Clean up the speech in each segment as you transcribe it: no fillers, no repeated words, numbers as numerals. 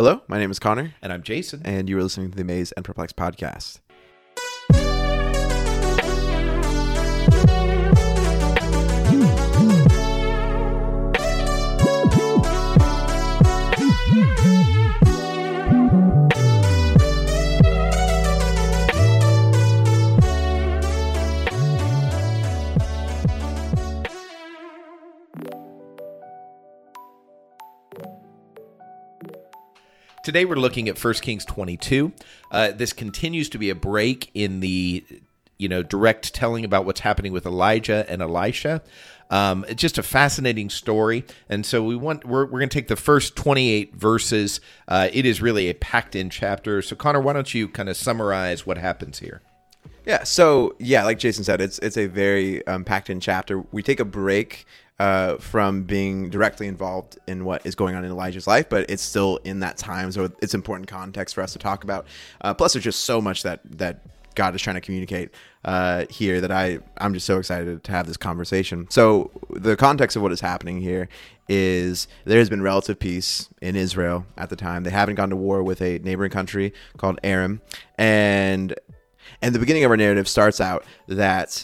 Hello, my name is Connor. And I'm Jason. And you are listening to the Amaze and Perplexed podcast. Today we're looking at 1 Kings 22. This continues to be a break in the direct telling about what's happening with Elijah and Elisha. It's just a fascinating story, and so we're going to take the first 28 verses. It is really a packed-in chapter. So Connor, why don't you kind of summarize what happens here? Yeah, like Jason said, it's a very packed-in chapter. We take a break from being directly involved in what is going on in Elijah's life, but it's still in that time, so it's important context for us to talk about. Plus, there's just so much that God is trying to communicate here that I'm just so excited to have this conversation. So the context of what is happening here is there has been relative peace in Israel at the time. They haven't gone to war with a neighboring country called Aram, and the beginning of our narrative starts out that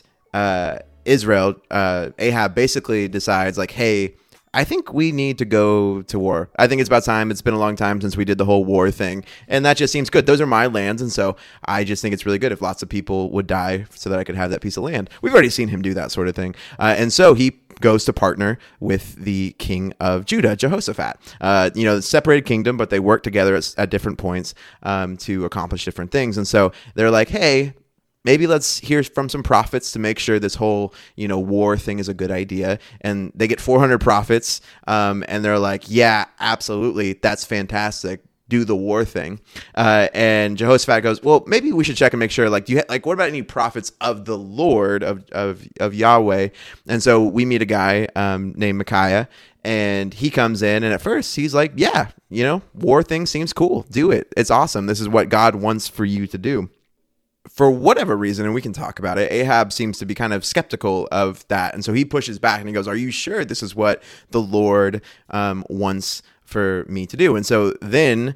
Israel, Ahab basically decides like, hey, I think we need to go to war. I think it's about time. It's been a long time since we did the whole war thing. And that just seems good. Those are my lands. And so I just think it's really good if lots of people would die so that I could have that piece of land. We've already seen him do that sort of thing. And so he goes to partner with the king of Judah, Jehoshaphat. Separated kingdom, but they work together at different points to accomplish different things. And so they're like, hey, maybe let's hear from some prophets to make sure this whole, war thing is a good idea. And they get 400 prophets, and they're like, yeah, absolutely. That's fantastic. Do the war thing. And Jehoshaphat goes, well, maybe we should check and make sure, what about any prophets of the Lord, of Yahweh? And so we meet a guy named Micaiah, and he comes in, and at first he's like, yeah, war thing seems cool. Do it. It's awesome. This is what God wants for you to do. For whatever reason, and we can talk about it, Ahab seems to be kind of skeptical of that. And so he pushes back and he goes, are you sure this is what the Lord wants for me to do? And so then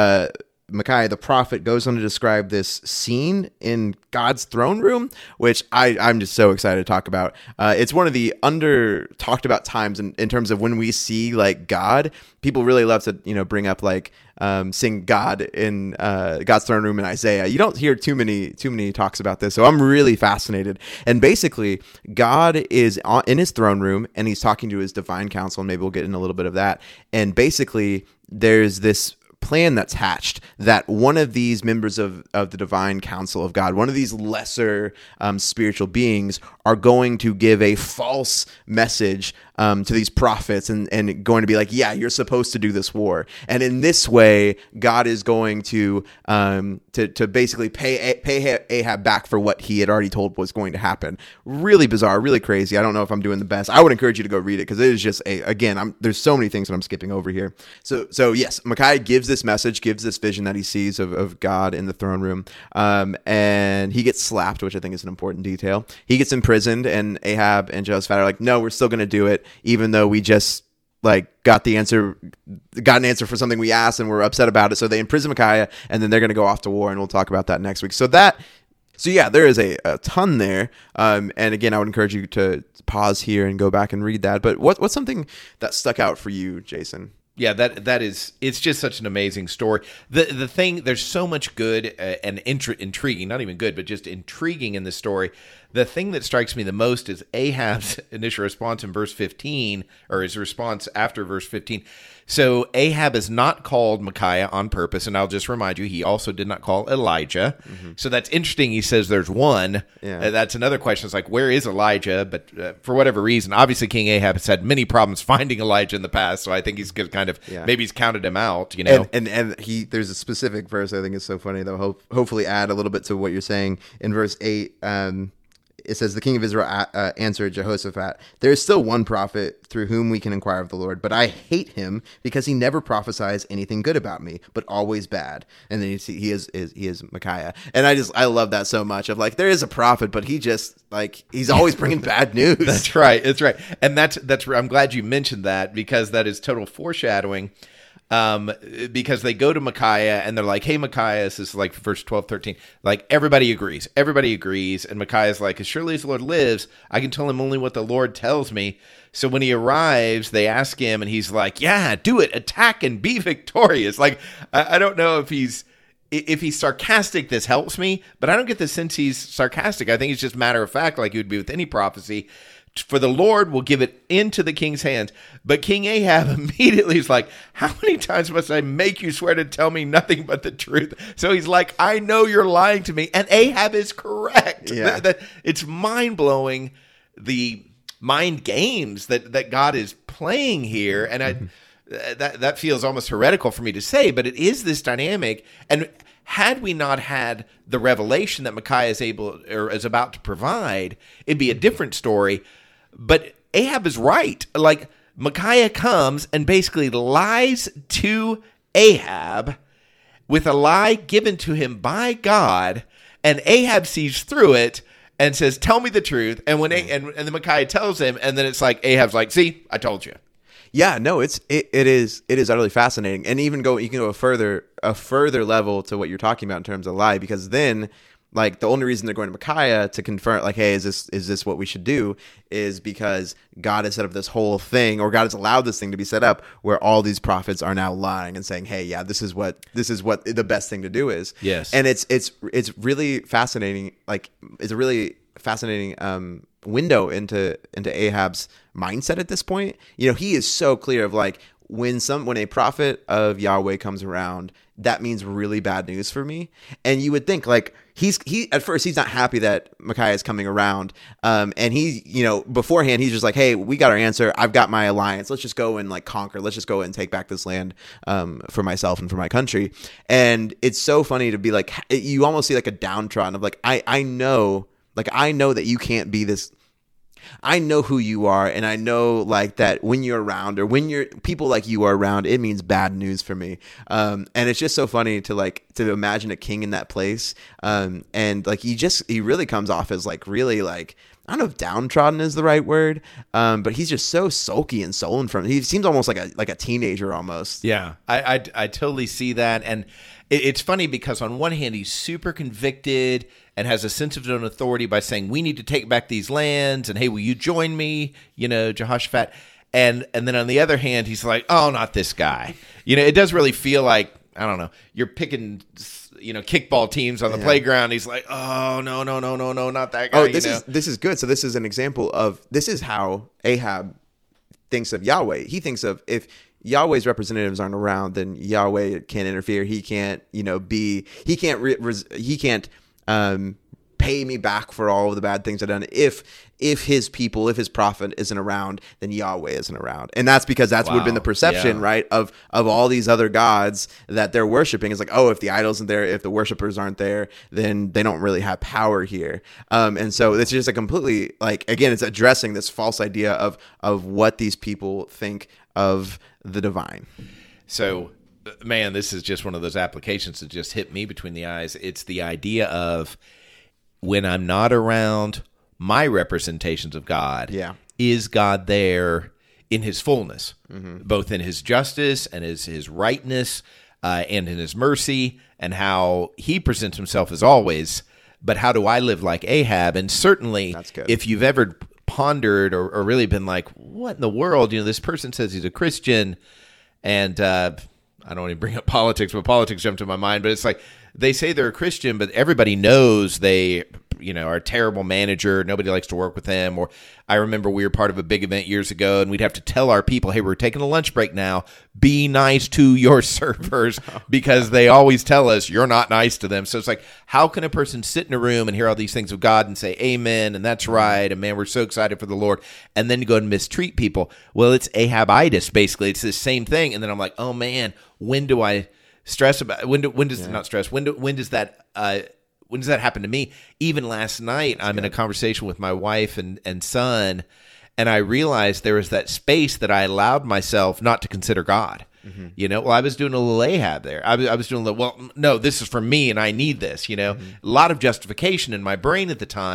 Micaiah the prophet goes on to describe this scene in God's throne room, which I'm just so excited to talk about. It's one of the under talked about times in terms of when we see like God. People really love to bring up sing God in God's throne room in Isaiah. You don't hear too many talks about this, so I'm really fascinated. And basically, God is in his throne room, and he's talking to his divine council, and maybe we'll get in a little bit of that. And basically, there's this plan that's hatched that one of these members of the divine council of God, one of these lesser spiritual beings, are going to give a false message to these prophets and going to be like, yeah, you're supposed to do this war. And in this way, God is going to basically pay Ahab back for what he had already told was going to happen. Really bizarre, really crazy. I don't know if I'm doing the best. I would encourage you to go read it because it is just there's so many things that I'm skipping over here. So yes, Micaiah gives this message, gives this vision that he sees of God in the throne room. And he gets slapped, which I think is an important detail. He gets imprisoned, and Ahab and Jehoshaphat are like, no, we're still going to do it, even though we just got an answer for something we asked and we're upset about it. So they imprison Micaiah, and then they're going to go off to war, and we'll talk about that next week. So yeah, there is a ton there. And again, I would encourage you to pause here and go back and read that. But what's something that stuck out for you, Jason? Yeah, it's just such an amazing story. The thing, there's so much good and intriguing, not even good, but just intriguing in this story. The thing that strikes me the most is Ahab's initial response in verse 15, or his response after verse 15. So Ahab is not called Micaiah on purpose, and I'll just remind you, he also did not call Elijah. Mm-hmm. So that's interesting. He says there's one. Yeah. That's another question. It's like, where is Elijah? But for whatever reason, obviously King Ahab has had many problems finding Elijah in the past, so I think he's kind of, maybe he's counted him out, And there's a specific verse I think is so funny, though, hopefully add a little bit to what you're saying. In verse 8, it says, the king of Israel answered Jehoshaphat, there is still one prophet through whom we can inquire of the Lord, but I hate him because he never prophesies anything good about me, but always bad. And then you see he is Micaiah. And I love that so much of there is a prophet, but he just he's always bringing bad news. That's right. And that's I'm glad you mentioned that, because that is total foreshadowing. because they go to Micaiah and they're like, hey, Micaiah, this is like verse 12, 13, like everybody agrees. And Micaiah's like, as surely as the Lord lives, I can tell him only what the Lord tells me. So when he arrives, they ask him and he's like, yeah, do it, attack and be victorious. Like, I don't know if he's sarcastic, this helps me, but I don't get the sense he's sarcastic. I think it's just matter of fact, like he would be with any prophecy. For the Lord will give it into the king's hands. But King Ahab immediately is like, how many times must I make you swear to tell me nothing but the truth? So he's like, I know you're lying to me. And Ahab is correct. Yeah. It's mind-blowing, the mind games that God is playing here. And that feels almost heretical for me to say, but it is this dynamic. And had we not had the revelation that Micaiah is about to provide, it'd be a different story. But Ahab is right. Like, Micaiah comes and basically lies to Ahab with a lie given to him by God, and Ahab sees through it and says, tell me the truth. And when and then Micaiah tells him, and then it's like, Ahab's like, see, I told you. Yeah, no, it is utterly fascinating, and you can go a further level to what you're talking about in terms of lie, because then, like, the only reason they're going to Micaiah to confirm, like, hey, is this what we should do, is because God has set up this whole thing, or God has allowed this thing to be set up where all these prophets are now lying and saying, hey, yeah, this is what the best thing to do is. Yes, and it's really fascinating. Like, it's a really fascinating window into Ahab's mindset at this point. You know, he is so clear of, like, when a prophet of Yahweh comes around, that means really bad news for me. And you would think, like, he at first he's not happy that Micaiah is coming around, and he, you know, beforehand he's just like, hey, we got our answer, I've got my alliance, let's just go and, like, conquer, let's just go and take back this land for myself and for my country. And it's so funny to be like, you almost see like a downtrodden of, like, I know that you can't be this. I know who you are, and I know, like, that when you're around, or when people like you are around, it means bad news for me. And it's just so funny to imagine a king in that place. And, like, he really comes off as, like, really, like, I don't know if downtrodden is the right word, but he's just so sulky and sullen he seems almost like a teenager almost. Yeah, I totally see that. And it's funny because on one hand, he's super convicted and has a sense of his own authority by saying, we need to take back these lands, and hey, will you join me, you know, Jehoshaphat? And then on the other hand, he's like, oh, not this guy. You know, it does really feel like, I don't know, you're picking, you know, kickball teams on the playground. He's like, oh, no, not that guy. Oh, this is good. So this is an example of, this is how Ahab thinks of Yahweh. He thinks of, if Yahweh's representatives aren't around, then Yahweh can't interfere. He can't, you know, he can't pay me back for all of the bad things I've done. If his people, if his prophet isn't around, then Yahweh isn't around. And that's because would have been the perception, right, of all these other gods that they're worshiping. It's like, oh, if the idols aren't there, if the worshipers aren't there, then they don't really have power here. And so it's just a completely, like, again, it's addressing this false idea of what these people think of the divine. So, man, this is just one of those applications that just hit me between the eyes. It's the idea of, when I'm not around my representations of God, is God there in his fullness, both in his justice and his rightness, and in his mercy, and how he presents himself as always. But how do I live like Ahab? And certainly, if you've ever pondered or really been like, what in the world? You know, this person says he's a Christian, and I don't want to bring up politics, but politics jumped to my mind. But it's like, they say they're a Christian, but everybody knows they, you know, are a terrible manager. Nobody likes to work with them. Or I remember we were part of a big event years ago, and we'd have to tell our people, hey, we're taking a lunch break now. Be nice to your servers, because they always tell us you're not nice to them. So it's like, how can a person sit in a room and hear all these things of God and say amen, and that's right, and man, we're so excited for the Lord, and then go and mistreat people? Well, it's Ahabitis, basically. It's the same thing. And then I'm like, oh man, when do I stress about, when does that happen to me? Even last night, I'm in a conversation with my wife and son, and I realized there was that space that I allowed myself not to consider God. You know, well, I was doing a little Ahab there. I was doing a little, well, no, this is for me and I need this, you know, a lot of justification in my brain at the time.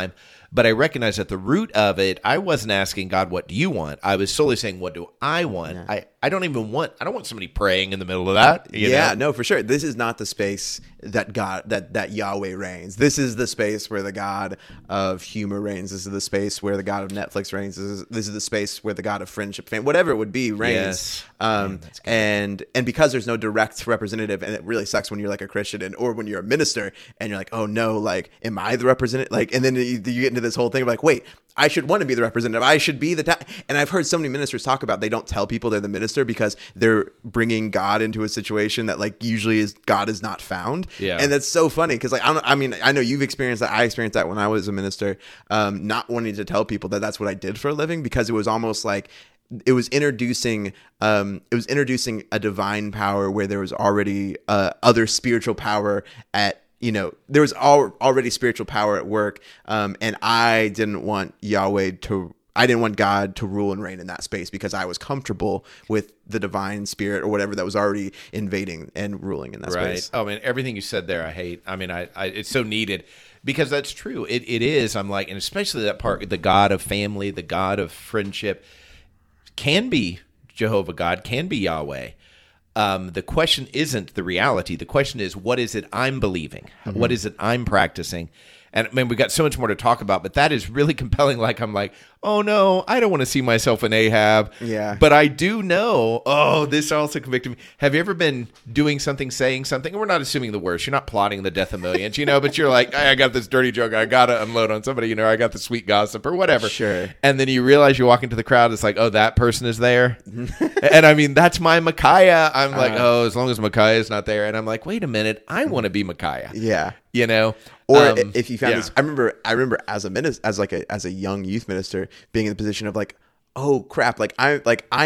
But I recognize at the root of it, I wasn't asking God, what do you want? I was solely saying, what do I want? Yeah. I don't want somebody praying in the middle of that. You know? No, for sure. This is not the space that that Yahweh reigns. This is the space where the God of humor reigns. This is the space where the God of Netflix reigns. This is the space where the God of friendship, whatever it would be, reigns. Yes. And because there's no direct representative, and it really sucks when you're like a Christian or when you're a minister and you're like, oh no, like, am I the representative? Like, and then you get into this whole thing of like, wait, I should want to be the representative. I should be and I've heard so many ministers talk about they don't tell people they're the minister because they're bringing God into a situation that like usually God is not found. Yeah. And that's so funny because like I mean I know you've experienced that. I experienced that when I was a minister, not wanting to tell people that that's what I did for a living because it was almost like it was introducing a divine power where there was already other spiritual power at. You know, there was already spiritual power at work, and I didn't want God to rule and reign in that space because I was comfortable with the divine spirit or whatever that was already invading and ruling in that space. Oh man, everything you said there, I hate. I mean, I it's so needed because that's true. It is. I'm like, and especially that part, the God of family, the God of friendship, can be Jehovah God, can be Yahweh. The question isn't the reality. The question is, what is it I'm believing? Mm-hmm. What is it I'm practicing? And I mean, we got so much more to talk about, but that is really compelling. Like, I'm like, oh no, I don't want to see myself in Ahab. Yeah. But I do know, this also convicted me. Have you ever been doing something, saying something? And we're not assuming the worst. You're not plotting the death of millions, but you're like, I got this dirty joke. I got to unload on somebody, I got the sweet gossip or whatever. Sure. And then you realize you walk into the crowd. It's like, oh, that person is there. And I mean, that's my Micaiah. I'm like, as long as Micaiah is not there. And I'm like, wait a minute. I want to be Micaiah. Yeah. Or if you found this, I remember as a minister, as a young youth minister, being in the position of like, oh crap, I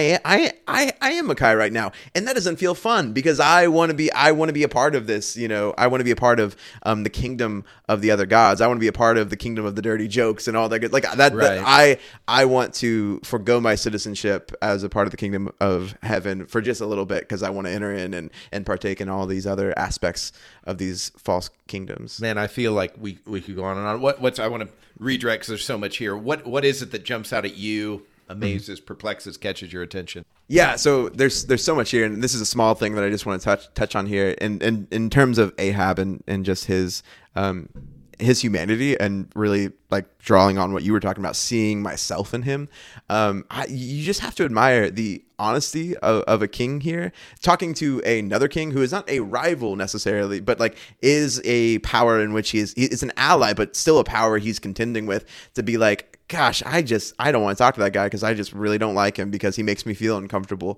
am Micaiah right now, and that doesn't feel fun because I want to be a part of this. I want to be a part of the kingdom of the other gods. I want to be a part of the kingdom of the dirty jokes and all that good. Like that, right. I want to forgo my citizenship as a part of the kingdom of heaven for just a little bit because I want to enter in and partake in all these other aspects of these false kingdoms. Man, I feel like we could go on and on. What's I want to redirect because there's so much here. What is it that jumps out at you? Amazes, perplexes, catches your attention. Yeah, so there's so much here, and this is a small thing that I just want to touch on here. And in terms of Ahab and just his humanity, and really like drawing on what you were talking about, seeing myself in him. You just have to admire the honesty of a king here, talking to another king who is not a rival necessarily, but like is a power in which he is an ally, but still a power he's contending with, to be like, gosh, I don't want to talk to that guy because I just really don't like him because he makes me feel uncomfortable.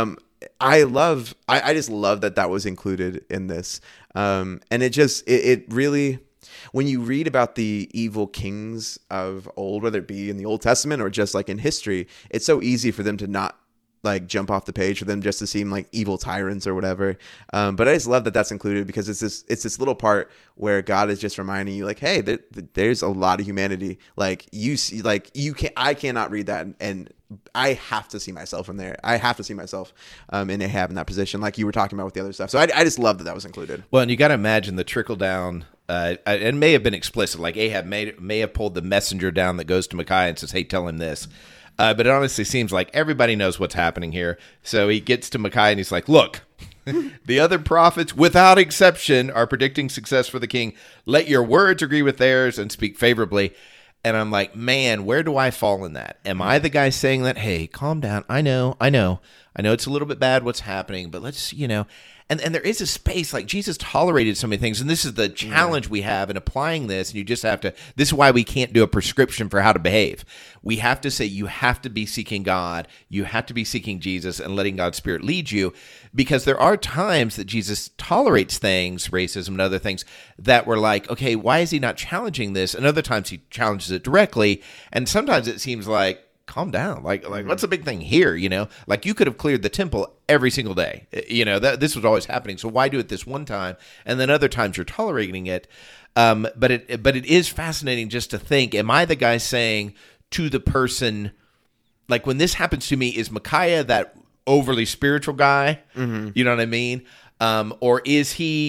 I just love that was included in this. And it really, when you read about the evil kings of old, whether it be in the Old Testament or just like in history, it's so easy for them to not like jump off the page, for them just to seem like evil tyrants or whatever. But I just love that that's included because it's this little part where God is just reminding you like, hey, there's a lot of humanity. Like you see, like I cannot read that and I have to see myself in there. I have to see myself in Ahab in that position, like you were talking about with the other stuff. So I just love that was included. Well, and you got to imagine the trickle down. It may have been explicit, like Ahab may have pulled the messenger down that goes to Micaiah and says, hey, tell him this. But it honestly seems like everybody knows what's happening here. So he gets to Micaiah and he's like, look, the other prophets, without exception, are predicting success for the king. Let your words agree with theirs and speak favorably. And I'm like, man, where do I fall in that? Am I the guy saying that, hey, calm down. I know it's a little bit bad what's happening, but let's, And there is a space, like Jesus tolerated so many things, and this is the challenge we have in applying this, and you just have to, this is why we can't do a prescription for how to behave. We have to say you have to be seeking God, you have to be seeking Jesus and letting God's Spirit lead you, because there are times that Jesus tolerates things, racism and other things, that we're like, okay, why is he not challenging this? And other times he challenges it directly, and sometimes it seems like, calm down. Like what's the big thing here? Like you could have cleared the temple every single day. This was always happening. So why do it this one time? And then other times you're tolerating it. But it is fascinating just to think, am I the guy saying to the person, like when this happens to me, is Micaiah that overly spiritual guy? Mm-hmm. You know what I mean? Or is he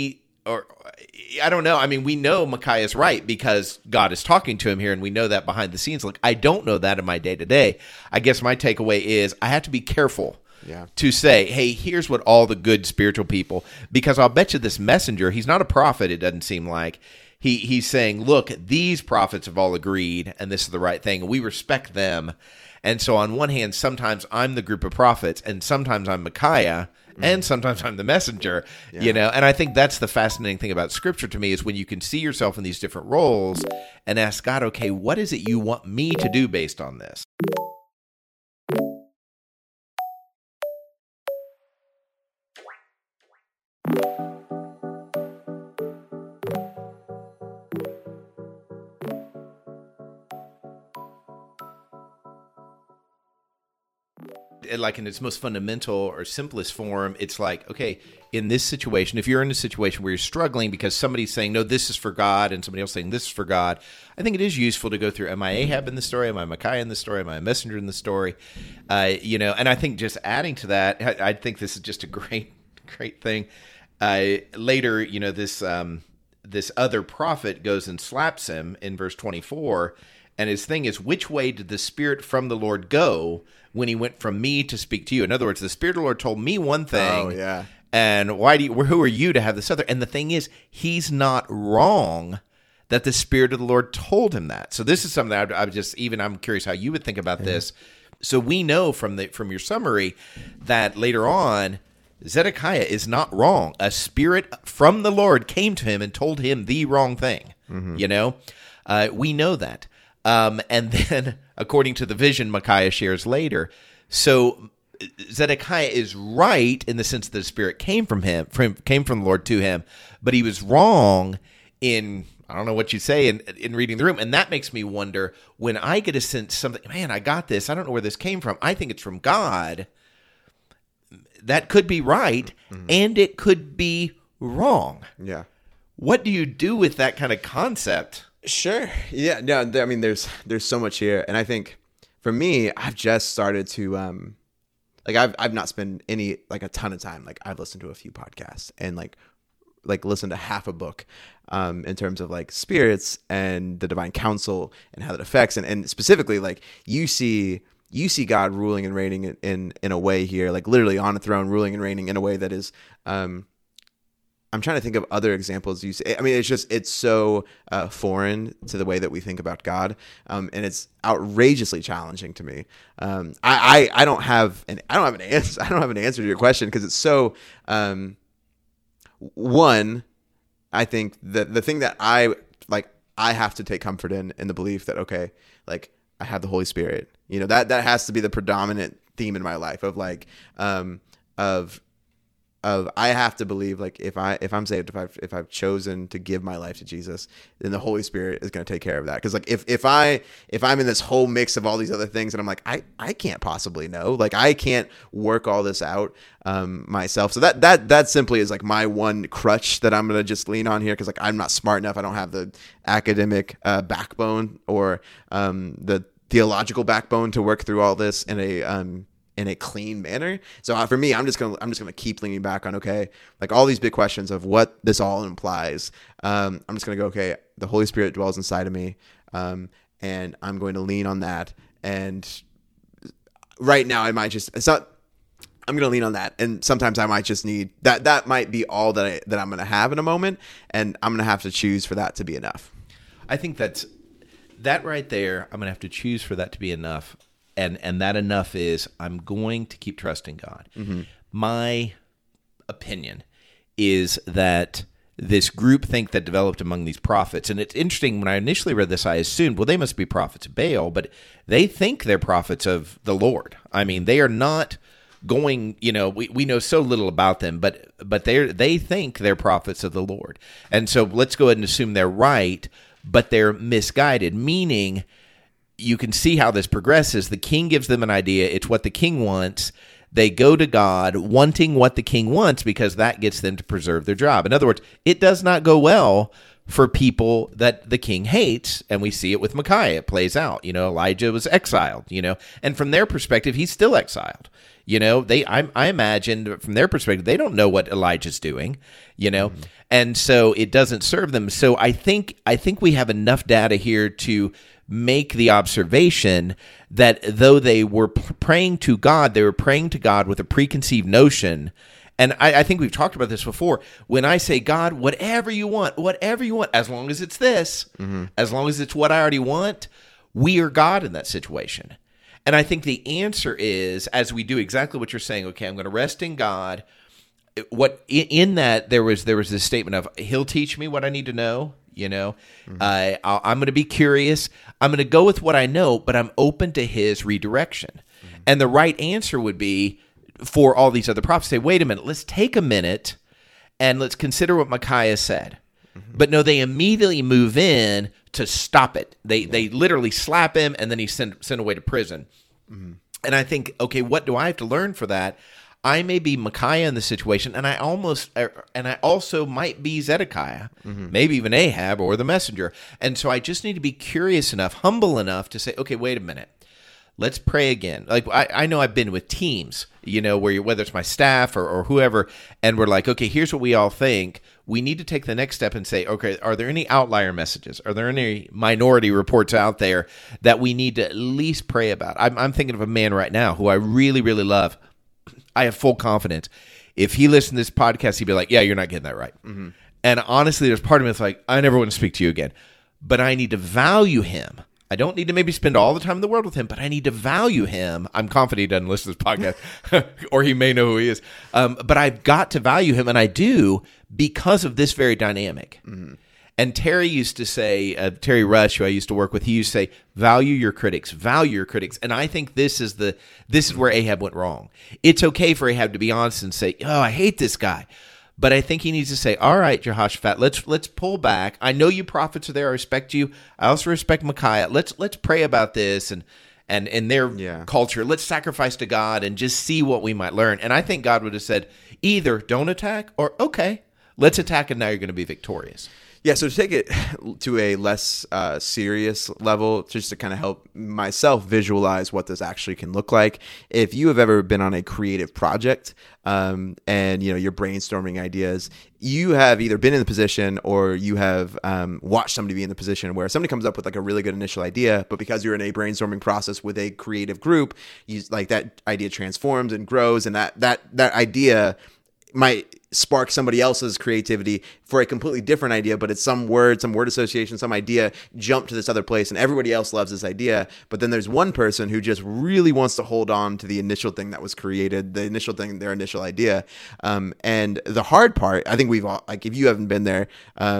or I don't know. I mean, we know Micaiah is right because God is talking to him here, and we know that behind the scenes. Like, I don't know that in my day-to-day. I guess my takeaway is I have to be careful to say, hey, here's what all the good spiritual people, because I'll bet you this messenger, he's not a prophet, it doesn't seem like. He's saying, look, these prophets have all agreed, and this is the right thing, and we respect them. And so on one hand, sometimes I'm the group of prophets, and sometimes I'm Micaiah, and sometimes I'm the messenger, you know? And I think that's the fascinating thing about Scripture to me is when you can see yourself in these different roles and ask God, okay, what is it you want me to do based on this? Like in its most fundamental or simplest form, it's like, okay, in this situation, if you're in a situation where you're struggling because somebody's saying, no, this is for God, and somebody else saying this is for God, I think it is useful to go through, am I Ahab in the story? Am I Micaiah in the story? Am I a messenger in the story? You know, and I think just adding to that, I think this is just a great thing. Later, you know, this other prophet goes and slaps him in verse 24, and his thing is, which way did the Spirit from the Lord go when he went from me to speak to you? In other words, the Spirit of the Lord told me one thing, and who are you to have this other? And the thing is, he's not wrong that the Spirit of the Lord told him that. So this is something that I'm curious how you would think about this. So we know from your summary that later on, Zedekiah is not wrong. A spirit from the Lord came to him and told him the wrong thing. You know, we know that. And then, according to the vision Micaiah shares later, so Zedekiah is right in the sense that the Spirit came from the Lord to him, but he was wrong in, I don't know what you say, in reading the room. And that makes me wonder, when I get a sense something, man, I got this, I don't know where this came from, I think it's from God, that could be right, and it could be wrong. Yeah. What do you do with that kind of concept? Sure. Yeah. No, I mean, there's so much here. And I think for me, I've just started to, I've not spent a ton of time. Like, I've listened to a few podcasts and like listened to half a book, in terms of like spirits and the divine counsel and how that affects. And specifically, like, you see God ruling and reigning in a way here, like literally on a throne, ruling and reigning in a way that is, I'm trying to think of other examples. I mean, it's so foreign to the way that we think about God, and it's outrageously challenging to me. I don't have an answer. I don't have an answer to your question because it's so. One, I think that the thing that I have to take comfort in the belief that, okay, like, I have the Holy Spirit. You know, that has to be the predominant theme in my life of I have to believe, like, if I'm saved, if I've chosen to give my life to Jesus, then the Holy Spirit is going to take care of that. Because like if I'm in this whole mix of all these other things, and I'm like, I can't possibly know, like, I can't work all this out myself. So that simply is like my one crutch that I'm going to just lean on here, because like, I'm not smart enough. I don't have the academic backbone or the theological backbone to work through all this in a clean manner. So for me, I'm just gonna keep leaning back on, okay, like all these big questions of what this all implies. I'm just gonna go, okay, the Holy Spirit dwells inside of me, and I'm going to lean on that. And right now, I'm gonna lean on that, and sometimes I might just need that. That might be all that I'm gonna have in a moment, and I'm gonna have to choose for that to be enough. I think that right there. I'm gonna have to choose for that to be enough. And that enough is, I'm going to keep trusting God. Mm-hmm. My opinion is that this groupthink that developed among these prophets, and it's interesting, when I initially read this, I assumed, well, they must be prophets of Baal, but they think they're prophets of the Lord. I mean, they are not going, you know, we know so little about them, but they think they're prophets of the Lord. And so let's go ahead and assume they're right, but they're misguided, meaning you can see how this progresses. The king gives them an idea. It's what the king wants. They go to God wanting what the king wants because that gets them to preserve their job. In other words, it does not go well for people that the king hates, and we see it with Micaiah. It plays out. Elijah was exiled, and from their perspective, he's still exiled. I imagine from their perspective, they don't know what Elijah's doing, and so it doesn't serve them. So I think we have enough data here to make the observation that though they were praying to God, they were praying to God with a preconceived notion. And I think we've talked about this before. When I say, God, whatever you want, as long as it's this, as long as it's what I already want, we are God in that situation. And I think the answer is, as we do exactly what you're saying, okay, I'm going to rest in God. What in that there was this statement of, He'll teach me what I need to know. I'm going to be curious. I'm going to go with what I know, but I'm open to His redirection. And the right answer would be for all these other prophets, say, wait a minute, let's take a minute and let's consider what Micaiah said. But no, they immediately move in to stop it. They literally slap him, and then he's sent away to prison. And I think, okay, what do I have to learn for that? I may be Micaiah in the situation, and I also might be Zedekiah, maybe even Ahab or the messenger. And so I just need to be curious enough, humble enough to say, okay, wait a minute. Let's pray again. Like I know I've been with teams, where whether it's my staff or whoever, and we're like, okay, here's what we all think. We need to take the next step and say, okay, are there any outlier messages? Are there any minority reports out there that we need to at least pray about? I'm thinking of a man right now who I really, really love. I have full confidence. If he listened to this podcast, he'd be like, yeah, you're not getting that right. And honestly, there's part of me that's like, I never want to speak to you again. But I need to value him. I don't need to maybe spend all the time in the world with him, but I need to value him. I'm confident he doesn't listen to this podcast, or he may know who he is. But I've got to value him, and I do because of this very dynamic. And Terry used to say, Terry Rush, who I used to work with, he used to say, value your critics. And I think this is where Ahab went wrong. It's okay for Ahab to be honest and say, oh, I hate this guy. But I think he needs to say, all right, Jehoshaphat, let's pull back. I know you prophets are there. I respect you. I also respect Micaiah. Let's pray about this and in their culture. Let's sacrifice to God and just see what we might learn. And I think God would have said, either don't attack or, okay, let's attack and now you're going to be victorious. Yeah, so to take it to a less serious level, just to kind of help myself visualize what this actually can look like. If you have ever been on a creative project and you're brainstorming ideas, you have either been in the position or you have watched somebody be in the position where somebody comes up with like a really good initial idea, but because you're in a brainstorming process with a creative group, that idea transforms and grows, and that idea might spark somebody else's creativity for a completely different idea, but it's some word association, some idea jump to this other place, and everybody else loves this idea. But then there's one person who just really wants to hold on to the initial thing that was created, their initial idea. And the hard part, I think we've all, like, if you haven't been there,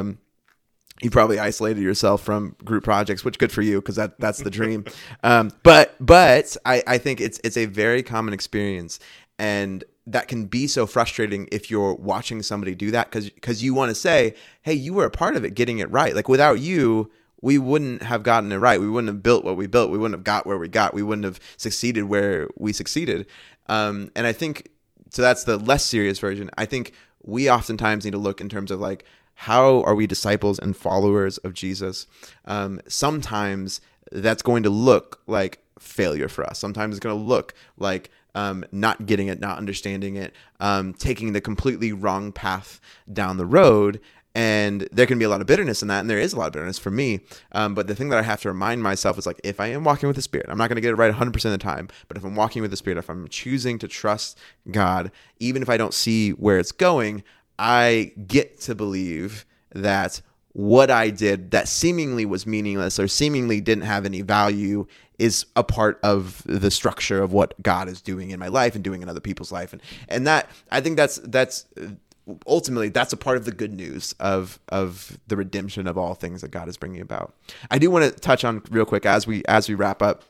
you probably isolated yourself from group projects, which good for you, because that's the dream. But I think it's a very common experience, and that can be so frustrating if you're watching somebody do that, because you want to say, hey, you were a part of it getting it right. Like, without you, we wouldn't have gotten it right. We wouldn't have built what we built. We wouldn't have got where we got. We wouldn't have succeeded where we succeeded. And I think, so that's the less serious version. I think we oftentimes need to look in terms of like, how are we disciples and followers of Jesus? Sometimes that's going to look like failure for us. Sometimes it's going to look like not getting it, not understanding it, taking the completely wrong path down the road. And there can be a lot of bitterness in that, and there is a lot of bitterness for me. But the thing that I have to remind myself is, like, if I am walking with the Spirit, I'm not going to get it right 100% of the time, but if I'm walking with the Spirit, if I'm choosing to trust God, even if I don't see where it's going, I get to believe that what I did that seemingly was meaningless or seemingly didn't have any value is a part of the structure of what God is doing in my life and doing in other people's life. And that, I think that's ultimately, that's a part of the good news of the redemption of all things that God is bringing about. I do want to touch on real quick as we wrap up,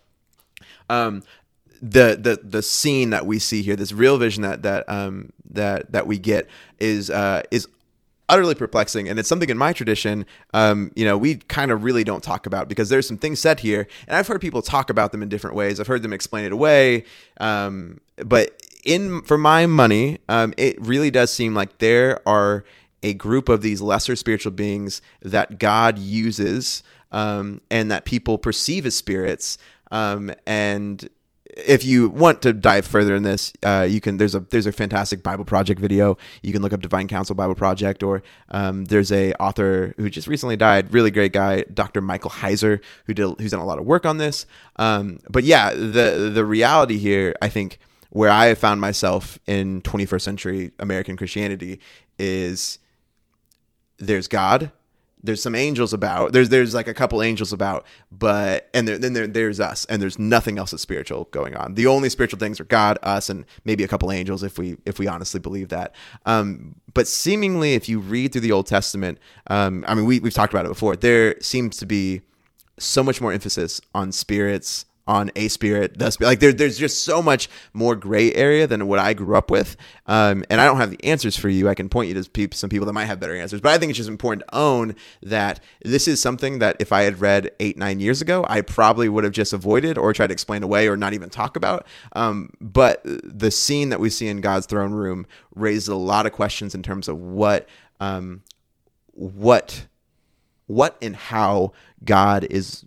the scene that we see here, this real vision that we get is utterly perplexing, and it's something in my tradition, we kind of really don't talk about, because there's some things said here, and I've heard people talk about them in different ways. I've heard them explain it away, but for my money, it really does seem like there are a group of these lesser spiritual beings that God uses, and that people perceive as spirits. And if you want to dive further in this, you can. There's a fantastic Bible Project video. You can look up Divine Counsel Bible Project, or there's a author who just recently died, really great guy, Dr. Michael Heiser, who's done a lot of work on this. But yeah, the reality here, I think, where I have found myself in 21st century American Christianity is there's God. There's some angels about. There's like a couple angels about, but there's us, and there's nothing else that's spiritual going on. The only spiritual things are God, us, and maybe a couple angels if we honestly believe that. But seemingly, if you read through the Old Testament, I mean, we've talked about it before. There seems to be so much more emphasis on spirits, on a spirit, the spirit. Like there's just so much more gray area than what I grew up with. And I don't have the answers for you. I can point you to some people that might have better answers, but I think it's just important to own that this is something that if I had read 8-9 years ago, I probably would have just avoided or tried to explain away or not even talk about. But the scene that we see in God's throne room raises a lot of questions in terms of what and how God is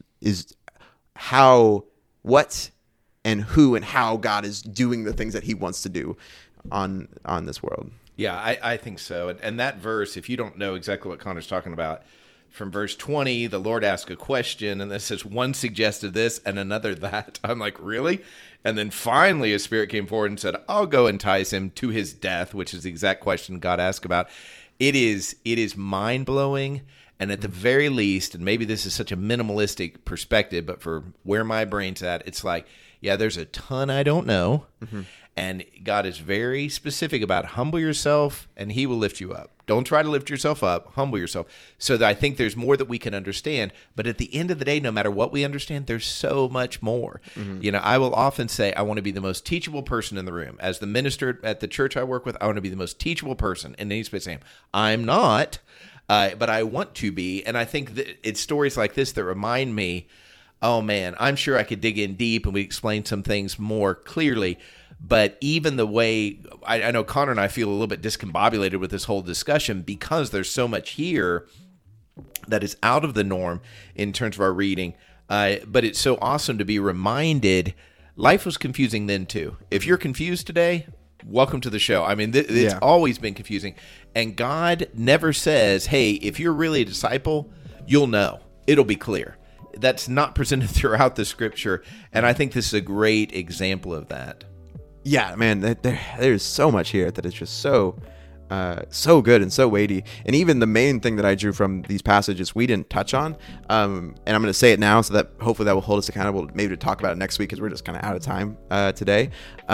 how, what, and who, and how God is doing the things that he wants to do on this world. Yeah, I think so. And that verse, if you don't know exactly what Connor's talking about, from verse 20, the Lord asked a question, and this says, one suggested this and another that. I'm like, really? And then finally a spirit came forward and said, I'll go entice him to his death, which is the exact question God asked about. It is mind-blowing. And at the very least, and maybe this is such a minimalistic perspective, but for where my brain's at, it's like, yeah, there's a ton I don't know. Mm-hmm. And God is very specific about humble yourself and he will lift you up. Don't try to lift yourself up, humble yourself. So that I think there's more that we can understand. But at the end of the day, no matter what we understand, there's so much more. Mm-hmm. You know, I will often say I want to be the most teachable person in the room. As the minister at the church I work with, I want to be the most teachable person in any space. I'm not. But I want to be, and I think that it's stories like this that remind me, oh man, I'm sure I could dig in deep and we explain some things more clearly, but even the way, I know Connor and I feel a little bit discombobulated with this whole discussion because there's so much here that is out of the norm in terms of our reading, but it's so awesome to be reminded, life was confusing then too. If you're confused today, welcome to the show. I mean, it's always been confusing. And God never says, hey, if you're really a disciple, you'll know. It'll be clear. That's not presented throughout the scripture. And I think this is a great example of that. Yeah, man, there's so much here that is just so good and so weighty. And even the main thing that I drew from these passages we didn't touch on, and I'm going to say it now so that hopefully that will hold us accountable maybe to talk about it next week because we're just kind of out of time today.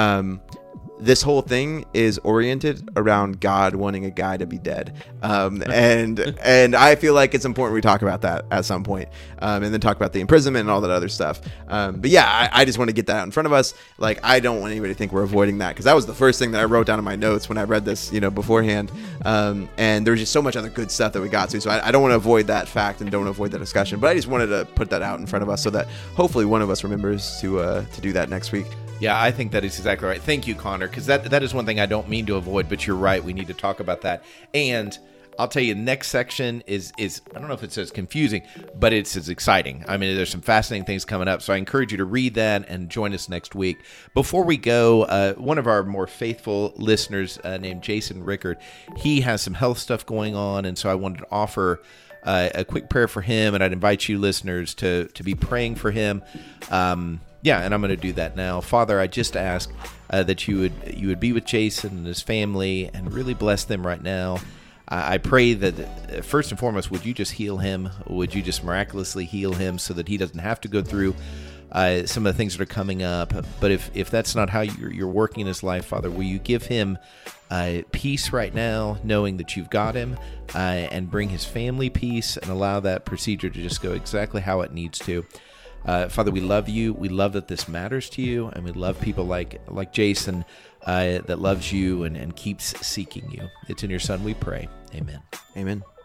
This whole thing is oriented around God wanting a guy to be dead. And I feel like it's important we talk about that at some point, and then talk about the imprisonment and all that other stuff. But yeah, I just want to get that out in front of us. Like, I don't want anybody to think we're avoiding that because that was the first thing that I wrote down in my notes when I read this, beforehand. And there's just so much other good stuff that we got to. So I don't want to avoid that fact and don't want to avoid that discussion. But I just wanted to put that out in front of us so that hopefully one of us remembers to do that next week. Yeah, I think that is exactly right. Thank you, Connor, because that is one thing I don't mean to avoid, but you're right. We need to talk about that. And I'll tell you, next section is I don't know if it says confusing, but it's as exciting. I mean, there's some fascinating things coming up, so I encourage you to read that and join us next week. Before we go, one of our more faithful listeners named Jason Rickard, he has some health stuff going on, and so I wanted to offer a quick prayer for him, and I'd invite you listeners to be praying for him. Yeah, and I'm going to do that now. Father, I just ask that you would be with Jason and his family and really bless them right now. I pray that, first and foremost, would you just heal him? Would you just miraculously heal him so that he doesn't have to go through some of the things that are coming up? But if that's not how you're working in his life, Father, will you give him peace right now, knowing that you've got him, and bring his family peace and allow that procedure to just go exactly how it needs to. Father, we love you. We love that this matters to you, and we love people like Jason that loves you and keeps seeking you. It's in your Son we pray. Amen. Amen.